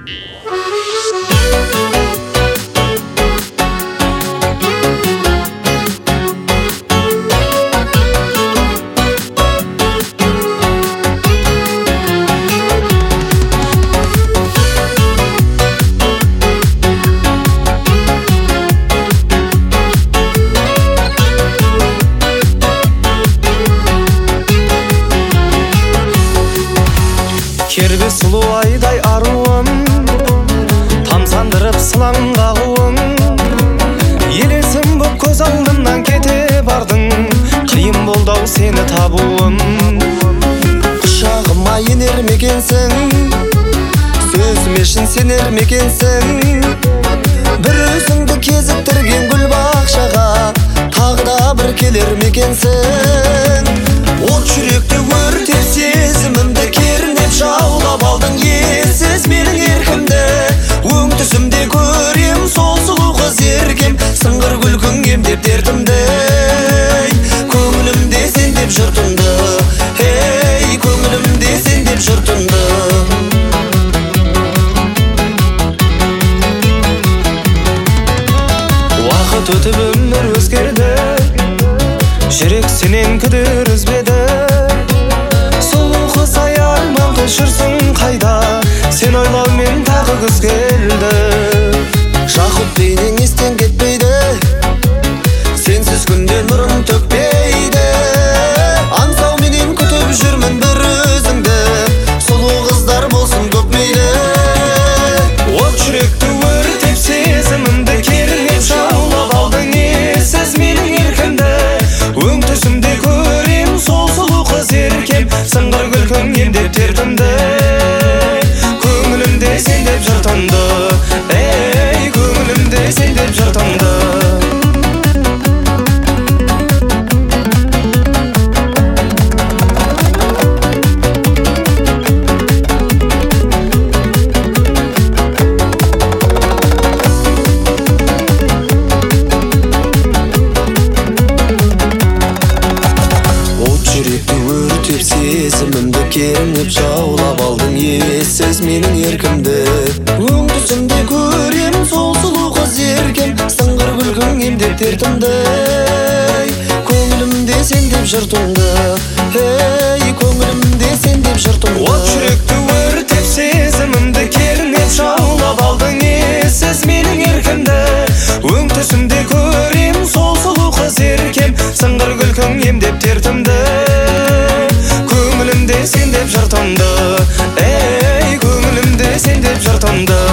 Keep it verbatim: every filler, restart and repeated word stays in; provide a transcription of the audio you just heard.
Кербез сұлу айдай аруым, тамсандырып сылаң қағуың, елесім боп көз алдымнан кете бардың, қиын болды-ау сені табуым. Құшағыма енер мекенсің, сөзіме шын сенер мекенсің, бір өзіңді кезіктірген гүл бақшаға тағы да бір келер мекенсің. От жүректі өртеп сезімімді кернеп жаулап алдың ессіз менің еркімді. Өң түсімде көрем сол сұлу қыз еркем, сыңғыр күлкің емдеп дертімді. Көңілімде сен деп жұртымды, ей көңілімде сен деп жұртымды. Уақыт өтіп өмір өзгерді, жүрек сенен күдер үзбеді. Сұлу қыз ай арманды жүрсің қайда, сен ойлаумен тағы күз келді. Жақұт бейнең естен кетпейді, сенсіз күнде нұрын төкпейді. Аңсау менен күтіп жүрмін бір өзіңді, сұлу қыздар болсын көп мейлі. От жүректі өртеп сезімімді кернеп жаулап алдың ессіз менің еркімді. Өң түсімде көрем сол сұлу қыз еркем, сыңғыр күлкің емдеп дертімді. Көңілімде сен деп жұртымды, ей көңілімде сен деп жұртымды. Жүректі өртеп сезімімді кернеп жаулап алдың ессіз менің еркімді. Өң түсімде көрем сол сұлу қыз еркем, сыңғыр күлкің емдеп дертімді. Көңілімде сен деп жұртымды, ей көңілімде сен деп жұртымды. От жүректі өртеп сезімімді кернеп жаулап алдың ессіз менің еркімді. Өң түсімде көрем сол сұлу қыз еркем, сыңғыр күлкің емдеп дертімді. Көңілімде сен деп жұртымды, ей көңілімде сен деп жұртымды.